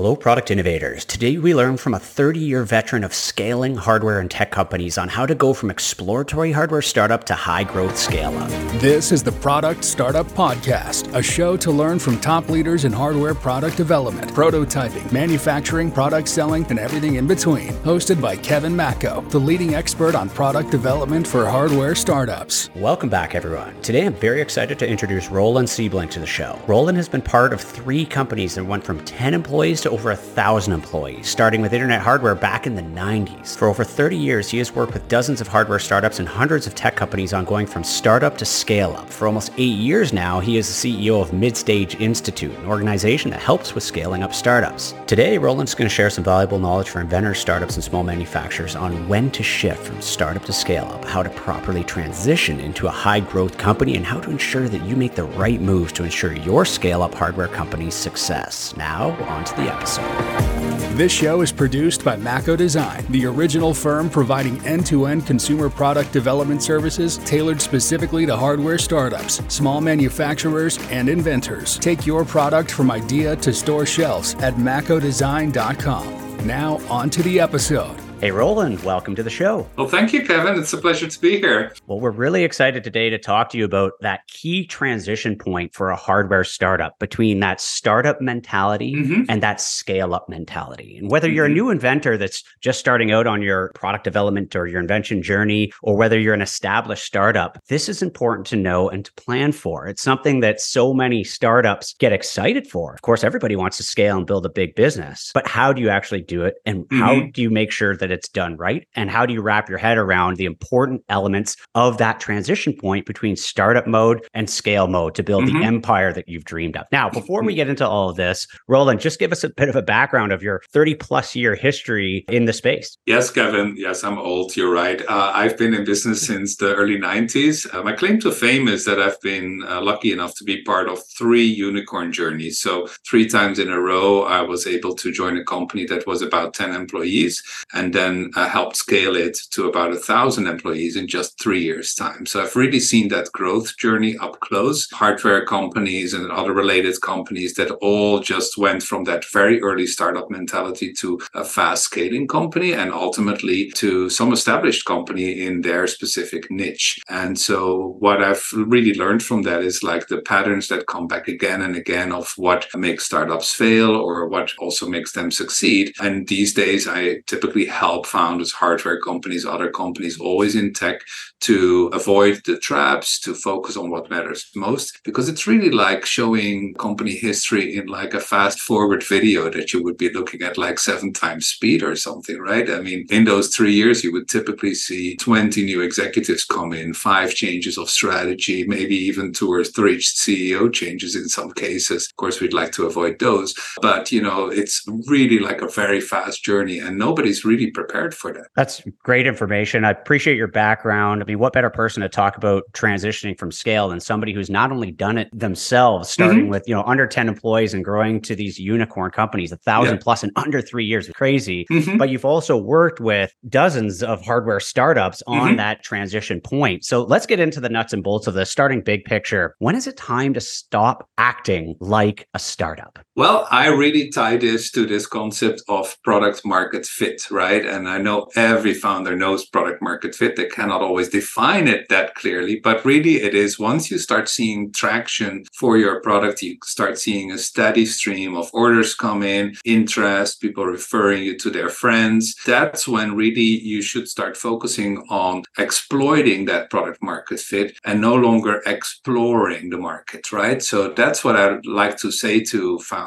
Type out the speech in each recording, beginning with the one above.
Hello, product innovators. Today we learn from a 30-year veteran of scaling hardware and tech companies on how to go from exploratory hardware startup to high-growth scale-up. This is the Product Startup Podcast, a show to learn from top leaders in hardware product development, prototyping, manufacturing, product selling, and everything in between. Hosted by Kevin Macko, the leading expert on product development for hardware startups. Welcome back, everyone. Today I'm very excited to introduce Roland Siebling to the show. Roland has been part of 3 companies that went from 10 employees to over 1,000 employees, starting with internet hardware back in the 90s. For over 30 years, he has worked with dozens of hardware startups and hundreds of tech companies on going from startup to scale up. For almost 8 years now, he is the CEO of Midstage Institute, an organization that helps with scaling up startups. Today, Roland's going to share some valuable knowledge for inventors, startups, and small manufacturers on when to shift from startup to scale up, how to properly transition into a high growth company, and how to ensure that you make the right moves to ensure your scale up hardware company's success. Now, on to the episode. This show is produced by Macko Design, the original firm providing end-to-end consumer product development services tailored specifically to hardware startups, small manufacturers, and inventors. Take your product from idea to store shelves at mackodesign.com. Now, on to the episode. Hey, Roland, welcome to the show. Well, thank you, Kevin. It's a pleasure to be here. Well, we're really excited today to talk to you about that key transition point for a hardware startup between that startup mentality and that scale-up mentality. And whether you're a new inventor that's just starting out on your product development or your invention journey, or whether you're an established startup, this is important to know and to plan for. It's something that so many startups get excited for. Of course, everybody wants to scale and build a big business, but how do you actually do it? And how do you make sure that it's done right? And how do you wrap your head around the important elements of that transition point between startup mode and scale mode to build the empire that you've dreamed of? Now, before we get into all of this, Roland, just give us a bit of a background of your 30 plus year history in the space. Yes, Kevin. Yes, I'm old. You're right. I've been in business since the early 90s. My claim to fame is that I've been lucky enough to be part of 3 unicorn journeys. So 3 times in a row, I was able to join a company that was about 10 employees and then helped scale it to about 1,000 employees in just 3 years' time. So I've really seen that growth journey up close. Hardware companies and other related companies that all just went from that very early startup mentality to a fast scaling company and ultimately to some established company in their specific niche. And so what I've really learned from that is like the patterns that come back again and again of what makes startups fail or what also makes them succeed. And these days, I typically help founders, hardware companies, other companies, always in tech, to avoid the traps, to focus on what matters most, because it's really like showing company history in like a fast forward video that you would be looking at like 7 times speed or something, right? I mean, in those 3 years, you would typically see 20 new executives come in, 5 changes of strategy, maybe even 2 or 3 CEO changes in some cases. Of course, we'd like to avoid those, but it's really like a very fast journey and nobody's really prepared for that. That's great information. I appreciate your background. I mean, what better person to talk about transitioning from scale than somebody who's not only done it themselves, starting with, under 10 employees and growing to these unicorn companies, 1,000 plus in under 3 years. Crazy. But you've also worked with dozens of hardware startups on that transition point. So let's get into the nuts and bolts of this, starting big picture. When is it time to stop acting like a startup? Well, I really tie this to this concept of product market fit, right? And I know every founder knows product market fit. They cannot always define it that clearly, but really it is once you start seeing traction for your product, you start seeing a steady stream of orders come in, interest, people referring you to their friends. That's when really you should start focusing on exploiting that product market fit and no longer exploring the market, right? So that's what I like to say to founders.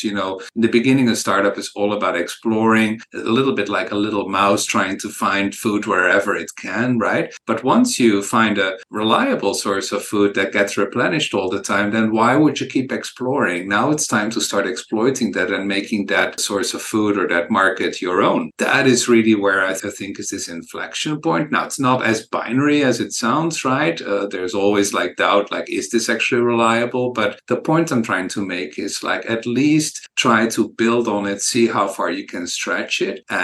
The beginning of startup is all about exploring, a little bit like a little mouse trying to find food wherever it can, right? But once you find a reliable source of food that gets replenished all the time, then why would you keep exploring? Now it's time to start exploiting that and making that source of food or that market your own. That is really where I think is this inflection point. Now, it's not as binary as it sounds, right? There's always like doubt, like, is this actually reliable? But the point I'm trying to make is like, at least try to build on it, see how far you can stretch it, and do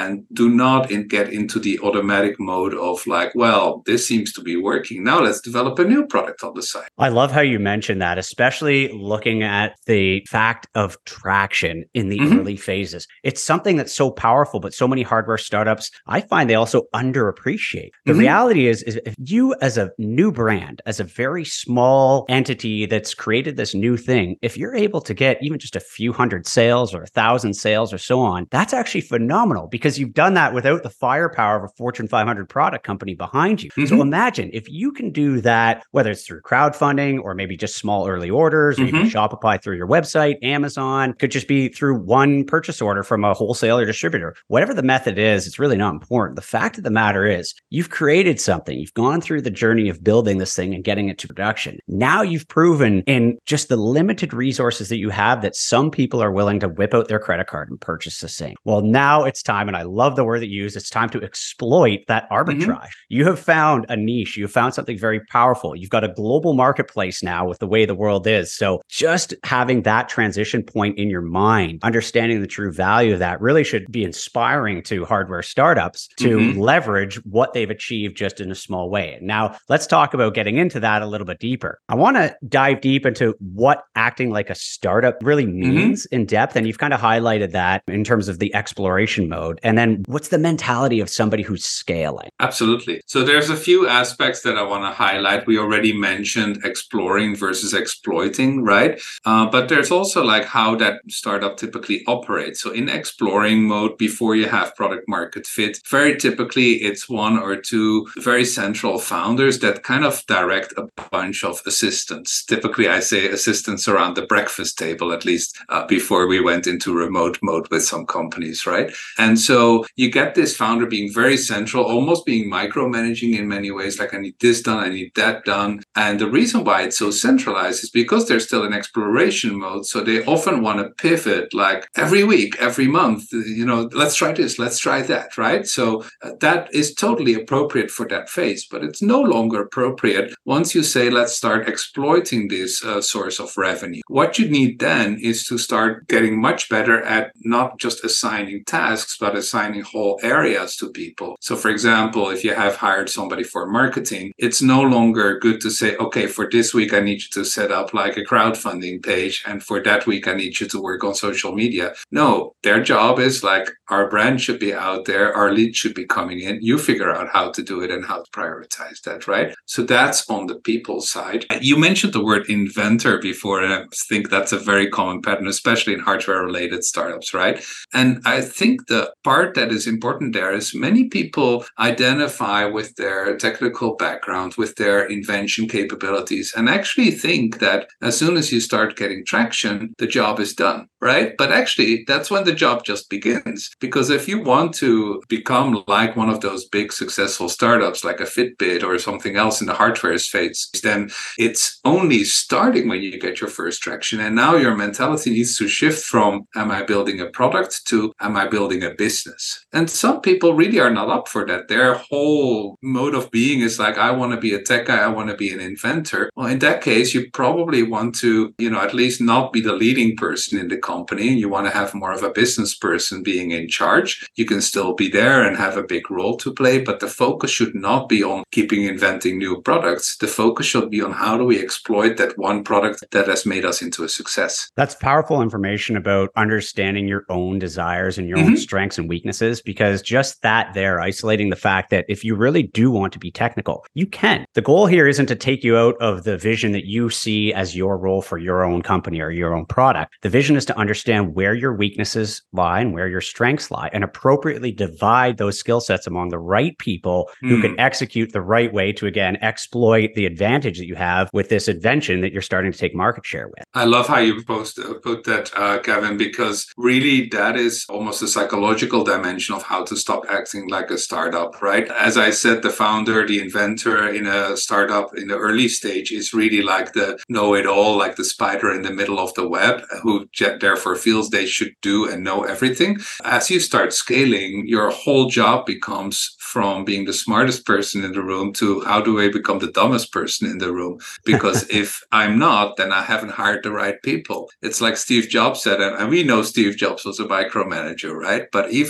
Do not get into the automatic mode of like, well, this seems to be working. Now let's develop a new product on the side. I love how you mentioned that, especially looking at the fact of traction in the early phases. It's something that's so powerful, but so many hardware startups, I find they also underappreciate. The reality is if you as a new brand, as a very small entity that's created this new thing, if you're able to get even just a few hundred sales or 1,000 sales or so on, that's actually phenomenal because you've done that without the firepower of a Fortune 500 product company behind you. So imagine if you can do that, whether it's through crowdfunding or maybe just small early orders, or you can Shopify through your website, Amazon, could just be through one purchase order from a wholesaler distributor. Whatever the method is, it's really not important. The fact of the matter is you've created something. You've gone through the journey of building this thing and getting it to production. Now you've proven in just the limited resources that you have that some people are willing to whip out their credit card and purchase the same. Well, now it's time, and I love the word that you use, it's time to exploit that arbitrage. You have found a niche. You have found something very powerful. You've got a global marketplace now with the way the world is. So just having that transition point in your mind, understanding the true value of that really should be inspiring to hardware startups to leverage what they've achieved just in a small way. Now, let's talk about getting into that a little bit deeper. I want to dive deep into what acting like a startup really means in depth. And you've kind of highlighted that in terms of the exploration mode. And then what's the mentality of somebody who's scaling? Absolutely. So there's a few aspects that I want to highlight. We already mentioned exploring versus exploiting, right? But there's also like how that startup typically operates. So in exploring mode, before you have product market fit, very typically it's one or two very central founders that kind of direct a bunch of assistants. Typically, I say assistants around the breakfast table, at least before we went into remote mode with some companies, right? And so you get this founder being very central, almost being micromanaging in many ways, like I need this done, I need that done. And the reason why it's so centralized is because they're still in exploration mode. So they often want to pivot like every week, every month, let's try this, let's try that, right? So that is totally appropriate for that phase, but it's no longer appropriate once you say, let's start exploiting this source of revenue. What you need then is to start getting much better at not just assigning tasks, but assigning whole areas to people. So for example, if you have hired somebody for marketing, it's no longer good to say, okay, for this week, I need you to set up like a crowdfunding page. And for that week, I need you to work on social media. No, their job is like, our brand should be out there. Our lead should be coming in. You figure out how to do it and how to prioritize that, right? So that's on the people side. You mentioned the word inventor before, and I think that's a very common pattern, especially in hardware-related startups, right? And I think the part that is important there is many people identify with their technical background, with their invention capabilities, and actually think that as soon as you start getting traction, the job is done, right? But actually, that's when the job just begins. Because if you want to become like one of those big successful startups, like a Fitbit or something else in the hardware space, then it's only starting when you get your first traction. And now your mentality needs to shift from, am I building a product, to, am I building a business? And some people really are not up for that. Their whole mode of being is like, I want to be a tech guy, I want to be an inventor. Well, in that case, you probably want to, at least not be the leading person in the company. You want to have more of a business person being in charge. You can still be there and have a big role to play, but the focus should not be on keeping inventing new products. The focus should be on how do we exploit that one product that has made us into a success. That's powerful information about understanding your own desires and your own strengths and weaknesses, because just that there, isolating the fact that if you really do want to be technical, you can. The goal here isn't to take you out of the vision that you see as your role for your own company or your own product. The vision is to understand where your weaknesses lie and where your strengths lie, and appropriately divide those skill sets among the right people who can execute the right way to, again, exploit the advantage that you have with this invention that you're starting to take market share with. I love how you put that, Kevin, because really that is almost a psychological dimension of how to stop acting like a startup, right? As I said, the founder, the inventor in a startup in the early stage is really like the know-it-all, like the spider in the middle of the web, who therefore feels they should do and know everything. As you start scaling, your whole job becomes from being the smartest person in the room to how do I become the dumbest person in the room? Because if I'm not, then I haven't hired the right people. It's like Steve Jobs said, and we know Steve Jobs was a micromanager, right? But even he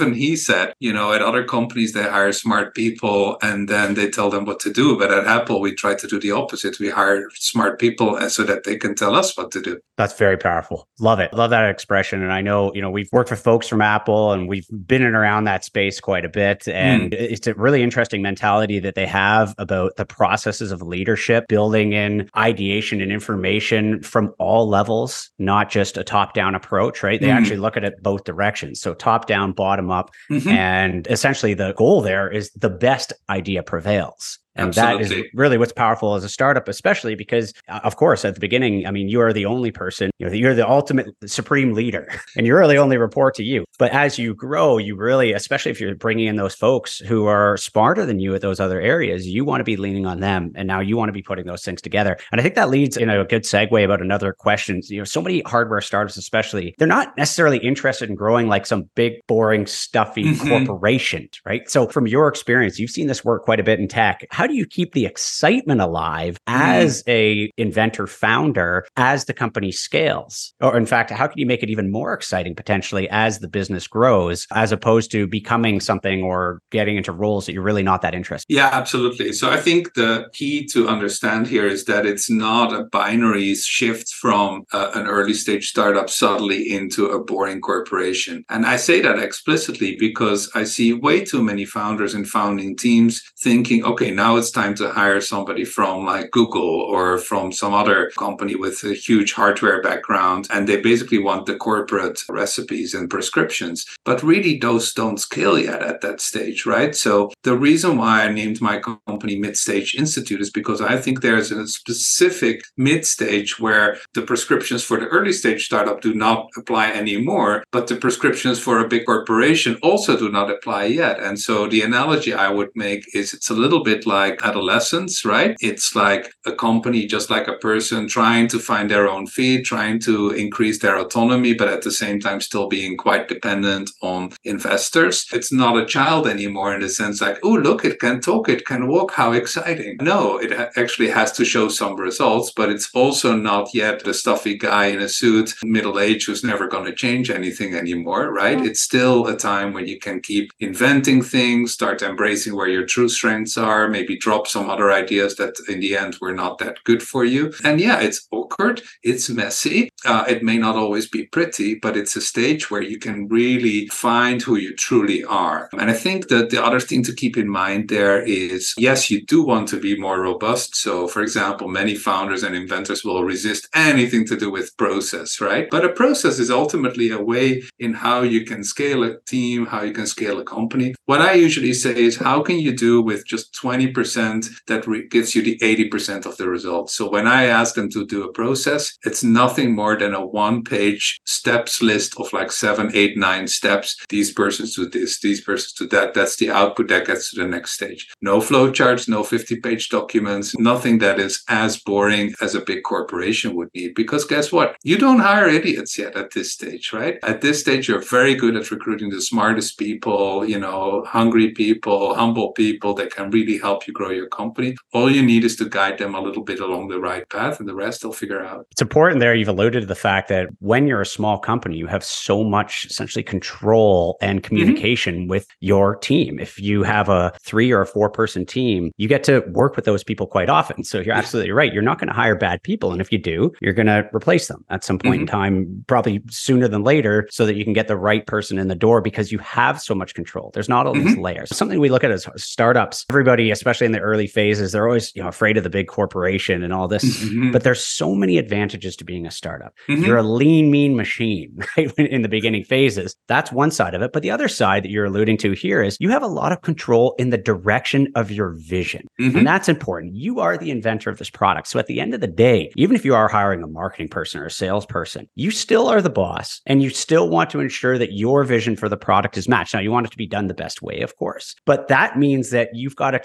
mindset. At other companies, they hire smart people and then they tell them what to do. But at Apple, we try to do the opposite. We hire smart people so that they can tell us what to do. That's very powerful. Love it. Love that expression. And I know, we've worked with folks from Apple and we've been in and around that space quite a bit. And it's a really interesting mentality that they have about the processes of leadership, building in ideation and information from all levels, not just a top-down approach, right? They actually look at it both directions. So top-down, bottom-up. And essentially the goal there is the best idea prevails. And Absolutely. That is really what's powerful as a startup, especially because, of course, at the beginning, you are the only person, you're the ultimate supreme leader and you really only report to you. But as you grow, you really, especially if you're bringing in those folks who are smarter than you at those other areas, you want to be leaning on them. And now you want to be putting those things together. And I think that leads in a good segue about another question. So many hardware startups, especially, they're not necessarily interested in growing like some big, boring, stuffy corporation, right? So from your experience, you've seen this work quite a bit in tech. How do you keep the excitement alive as a inventor founder as the company scales? Or in fact, how can you make it even more exciting potentially as the business grows, as opposed to becoming something or getting into roles that you're really not that interested in? Yeah, absolutely. So I think the key to understand here is that it's not a binary shift from an early stage startup suddenly into a boring corporation. And I say that explicitly because I see way too many founders and founding teams thinking, okay, now it's time to hire somebody from like Google or from some other company with a huge hardware background. And they basically want the corporate recipes and prescriptions. But really, those don't scale yet at that stage, right? So the reason why I named my company Midstage Institute is because I think there's a specific mid-stage where the prescriptions for the early stage startup do not apply anymore, but the prescriptions for a big corporation also do not apply yet. And so the analogy I would make is it's a little bit like adolescence, right? It's like a company, just like a person trying to find their own feet, trying to increase their autonomy, but at the same time still being quite dependent on investors. It's not a child anymore in the sense like, oh, look, it can talk, it can walk, how exciting. No, it actually has to show some results, but it's also not yet the stuffy guy in a suit, middle age, who's never going to change anything anymore, right? It's still a time when you can keep inventing things, start embracing where your true strengths are, maybe drop some other ideas that in the end were not that good for you. And yeah, it's awkward, it's messy, it may not always be pretty, but it's a stage where you can really find who you truly are. And I think that the other thing to keep in mind there is, yes, you do want to be more robust. So for example, many founders and inventors will resist anything to do with process, right? But a process is ultimately a way in how you can scale a team, how you can scale a company. What I usually say is, how can you do with just 20% that gives you the 80% of the results? So when I ask them to do a process, it's nothing more than a one-page steps list of like 7, 8, 9 steps. These persons do this, these persons do that. That's the output that gets to the next stage. No flowcharts, no 50-page documents, nothing that is as boring as a big corporation would need. Because guess what? You don't hire idiots yet at this stage, right? At this stage, you're very good at recruiting the smartest people, hungry people, humble people that can really help you grow your company. All you need is to guide them a little bit along the right path, and the rest they'll figure out. It's important there. You've alluded to the fact that when you're a small company, you have so much essentially control and communication with your team. If you have a 3 or a 4 person team, you get to work with those people quite often. So you're absolutely right. You're not going to hire bad people. And if you do, you're going to replace them at some point in time, probably sooner than later, so that you can get the right person in the door because you have so much control. There's not all these layers. Something we look at as startups, everybody, especially in the early phases, they're always afraid of the big corporation and all this. But there's so many advantages to being a startup. You're a lean, mean machine, right? In the beginning phases. That's one side of it. But the other side that you're alluding to here is you have a lot of control in the direction of your vision. And that's important. You are the inventor of this product. So at the end of the day, even if you are hiring a marketing person or a salesperson, you still are the boss and you still want to ensure that your vision for the product is matched. Now, you want it to be done the best way, of course, but that means that you've got a tremendous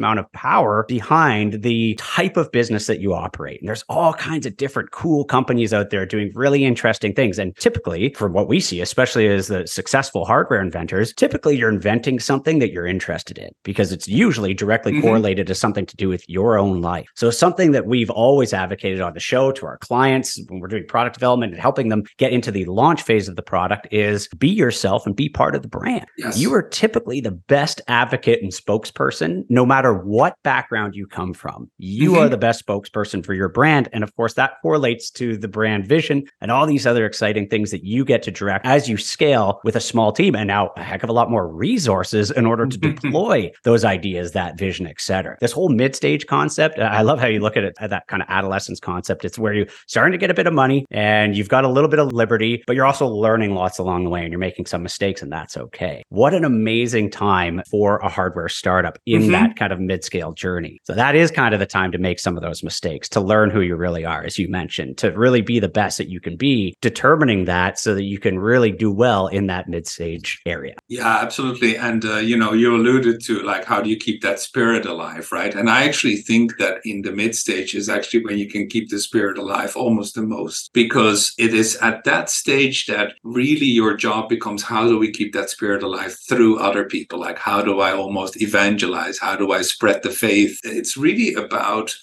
amount of power behind the type of business that you operate. And there's all kinds of different cool companies out there doing really interesting things. And typically, from what we see, especially as the successful hardware inventors, typically you're inventing something that you're interested in because it's usually directly correlated to something to do with your own life. So something that we've always advocated on the show to our clients when we're doing product development and helping them get into the launch phase of the product is be yourself and be part of the brand. Yes. You are typically the best advocate and spokesperson, no matter what background you come from. You are the best spokesperson for your brand. And of course, that correlates to the brand vision and all these other exciting things that you get to direct as you scale with a small team and now a heck of a lot more resources in order to deploy those ideas, that vision, et cetera. This whole mid-stage concept, I love how you look at it, at that kind of adolescence concept. It's where you're starting to get a bit of money and you've got a little bit of liberty, but you're also learning lots along the way and you're making some mistakes, and that's okay. What an amazing time for a hardware startup in that kind of mid-scale journey. So that is kind of the time to make some of those mistakes, to learn who you really are, as you mentioned, to really be the best that you can be, determining that so that you can really do well in that mid-stage area. Yeah, absolutely. And, you alluded to like, how do you keep that spirit alive, right? And I actually think that in the mid-stage is actually when you can keep the spirit alive almost the most, because it is at that stage that really your job becomes, how do we keep that spirit alive through other people? Like, how do I almost evangelize? How do I spread the faith? It's really about,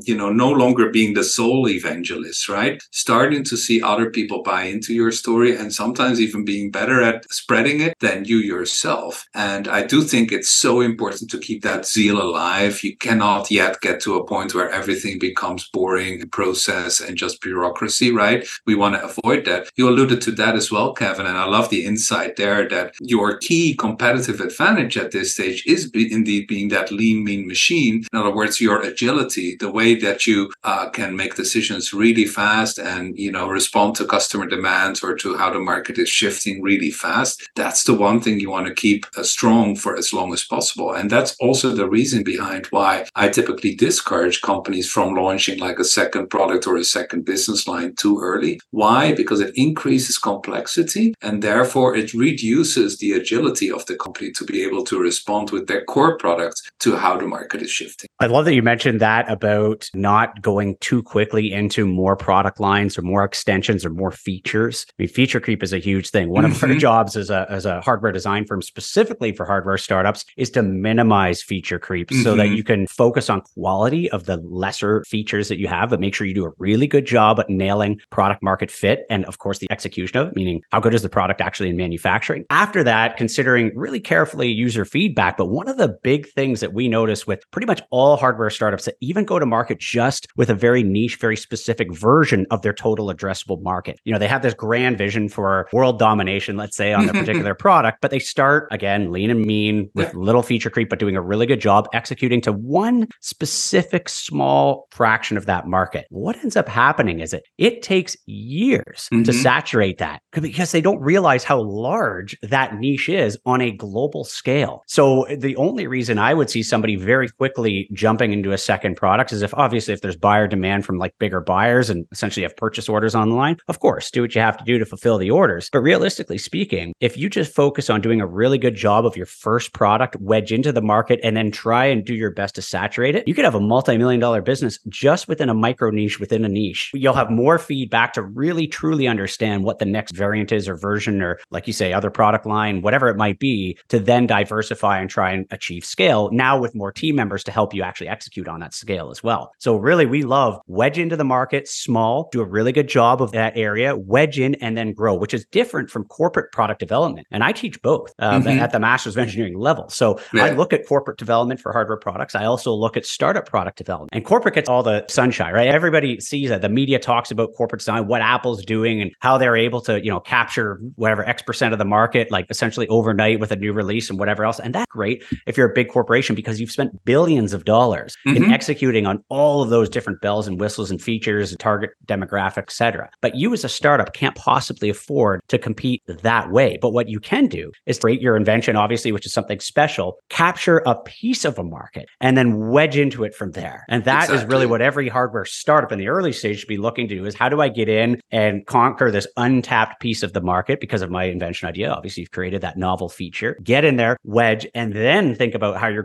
no longer being the sole evangelist, right? Starting to see other people buy into your story and sometimes even being better at spreading it than you yourself. And I do think it's so important to keep that zeal alive. You cannot yet get to a point where everything becomes boring process and just bureaucracy, right? We want to avoid that. You alluded to that as well, Kevin, and I love the insight there that your key competitive advantage at this stage is indeed being that lean, mean machine. In other words, your agility, the way that you can make decisions really fast and, respond to customer demands or to how the market is shifting really fast. That's the one thing you want to keep strong for as long as possible. And that's also the reason behind why I typically discourage companies from launching like a second product or a second business line too early. Why? Because it increases complexity and therefore it reduces the agility of the company to be able to respond with their core products to how the market is shifting. I love that you mentioned that about not going too quickly into more product lines or more extensions or more features. I mean, feature creep is a huge thing. One of our jobs as a hardware design firm, specifically for hardware startups, is to minimize feature creep so that you can focus on quality of the lesser features that you have, but make sure you do a really good job at nailing product market fit and, of course, the execution of it, meaning how good is the product actually in manufacturing. After that, considering really carefully user feedback. But one of the big things that we notice with pretty much all hardware startups that even go to market just with a very niche, very specific version of their total addressable market. They have this grand vision for world domination, let's say, on their particular product, but they start, again, lean and mean with little feature creep, but doing a really good job executing to one specific small fraction of that market. What ends up happening is it takes years to saturate that because they don't realize how large that niche is on a global scale. So the only reason I would see somebody very quickly jumping into a second product is if there's buyer demand from like bigger buyers and essentially have purchase orders on the line. Of course, do what you have to do to fulfill the orders. But realistically speaking, if you just focus on doing a really good job of your first product, wedge into the market, and then try and do your best to saturate it, you could have a multi-million-dollar business just within a micro niche within a niche. You'll have more feedback to really truly understand what the next variant is or version or, like you say, other product line, whatever it might be, to then diversify and try and achieve scale, now with more team members to help you actually execute on that scale as well. So really, we love wedge into the market, small, do a really good job of that area, wedge in and then grow, which is different from corporate product development. And I teach both at the Master's of Engineering level. So I look at corporate development for hardware products. I also look at startup product development. And corporate gets all the sunshine, right? Everybody sees that. The media talks about corporate design, what Apple's doing and how they're able to, capture whatever X% of the market, like essentially overnight with a new release and whatever else. And that's great if you're a big corporation because you've spent billions of dollars in executing on all of those different bells and whistles and features, target demographic, et cetera. But you as a startup can't possibly afford to compete that way. But what you can do is create your invention, obviously, which is something special, capture a piece of a market and then wedge into it from there. And that is really what every hardware startup in the early stage should be looking to do is how do I get in and conquer this untapped piece of the market because of my invention idea? Obviously, you've created that novel feature. Get in there, wedge, and then think about how you're growing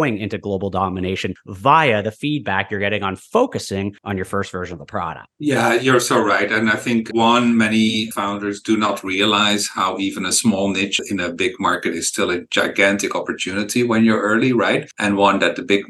growing into global domination via the feedback you're getting on focusing on your first version of the product. Yeah, you're so right. And I think many founders do not realize how even a small niche in a big market is still a gigantic opportunity when you're early, right? And one that the big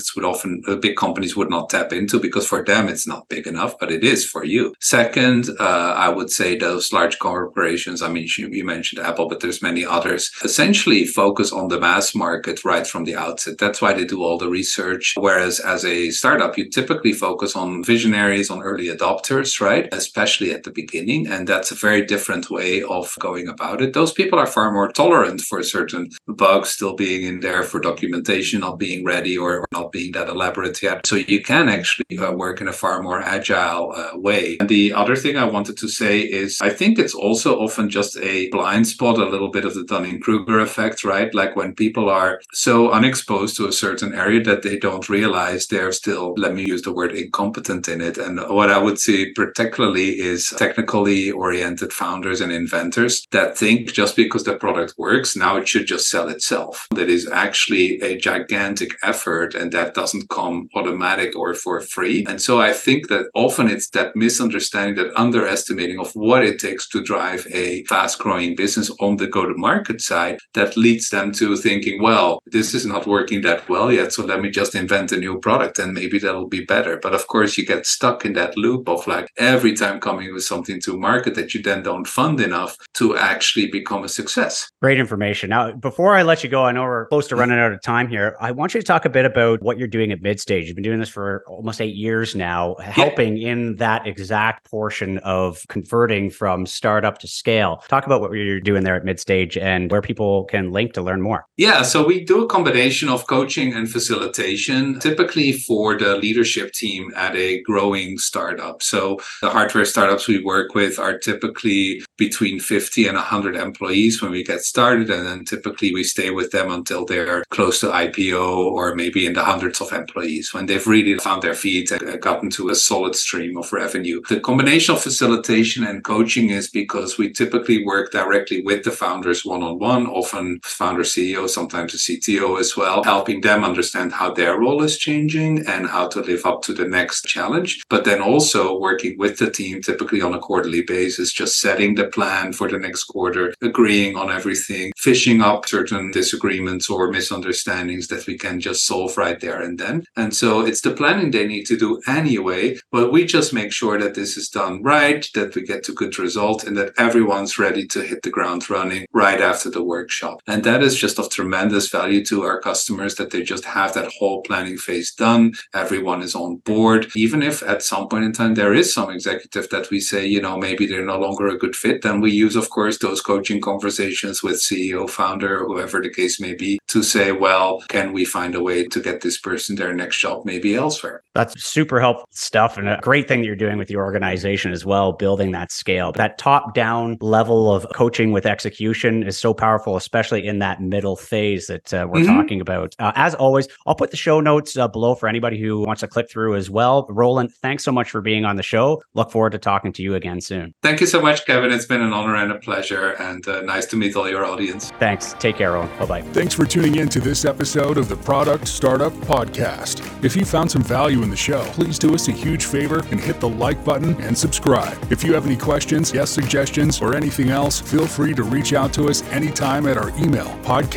big companies would not tap into because for them it's not big enough, but it is for you. Second, I would say those large corporations, I mean, you mentioned Apple, but there's many others, essentially focus on the mass market right from the outset. That's why they do all the research. Whereas as a startup, you typically focus on visionaries, on early adopters, right? Especially at the beginning. And that's a very different way of going about it. Those people are far more tolerant for certain bugs still being in there, for documentation not being ready or not being that elaborate yet. So you can actually work in a far more agile way. And the other thing I wanted to say is I think it's also often just a blind spot, a little bit of the Dunning-Kruger effect, right? Like when people are so unexposed to a certain area that they don't realize they're still, let me use the word, incompetent in it. And what I would say particularly is technically oriented founders and inventors that think just because the product works, now it should just sell itself. That is actually a gigantic effort, and that doesn't come automatic or for free. And so I think that often it's that misunderstanding, that underestimating of what it takes to drive a fast-growing business on the go-to-market side that leads them to thinking, well, this is not working that well yet, so let me just invent a new product and maybe that'll be better. But of course, you get stuck in that loop of like every time coming with something to market that you then don't fund enough to actually become a success. Great information. Now, before I let you go, I know we're close to running out of time here. I want you to talk a bit about what you're doing at Midstage. You've been doing this for almost 8 years now, helping in that exact portion of converting from startup to scale. Talk about what you're doing there at Midstage and where people can link to learn more. Yeah, so we do a combination of coaching and facilitation, typically for the leadership team at a growing startup. So the hardware startups we work with are typically between 50 and 100 employees when we get started. And then typically we stay with them until they're close to IPO or maybe in the hundreds of employees when they've really found their feet and gotten to a solid stream of revenue. The combination of facilitation and coaching is because we typically work directly with the founders one-on-one, often founder CEO, sometimes a CTO as well, helping them understand how their role is changing and how to live up to the next challenge. But then also working with the team, typically on a quarterly basis, just setting the plan for the next quarter, agreeing on everything, fishing up certain disagreements or misunderstandings that we can just solve right there and then. And so it's the planning they need to do anyway, but we just make sure that this is done right, that we get to good results, and that everyone's ready to hit the ground running right after the workshop. And that is just of tremendous value to our customers, that they just have that whole planning phase done. Everyone is on board. Even if at some point in time there is some executive that we say, maybe they're no longer a good fit, then we use, of course, those coaching conversations with CEO, founder, whoever the case may be, to say, well, can we find a way to get this person their next job maybe elsewhere? That's super helpful stuff, and a great thing that you're doing with your organization as well, building that scale. That top-down level of coaching with execution is so powerful, especially in that middle phase that we're talking about. As always, I'll put the show notes below for anybody who wants to click through as well. Roland, thanks so much for being on the show. Look forward to talking to you again soon. Thank you so much, Kevin. It's been an honor and a pleasure, and nice to meet all your audience. Thanks. Take care, Roland. Bye-bye. Thanks for tuning in to this episode of the Product Startup Podcast. If you found some value in the show, please do us a huge favor and hit the like button and subscribe. If you have any questions, guest suggestions, or anything else, feel free to reach out to us anytime at our email,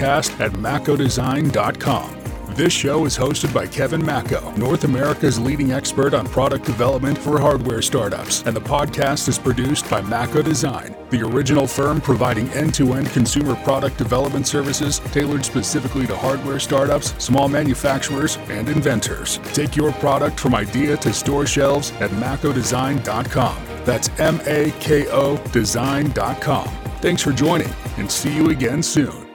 podcast@macodesign.com. This show is hosted by Kevin Macko, North America's leading expert on product development for hardware startups, and the podcast is produced by Macko Design, the original firm providing end-to-end consumer product development services tailored specifically to hardware startups, small manufacturers, and inventors. Take your product from idea to store shelves at macodesign.com. That's MAKO design.com. Thanks for joining, and see you again soon.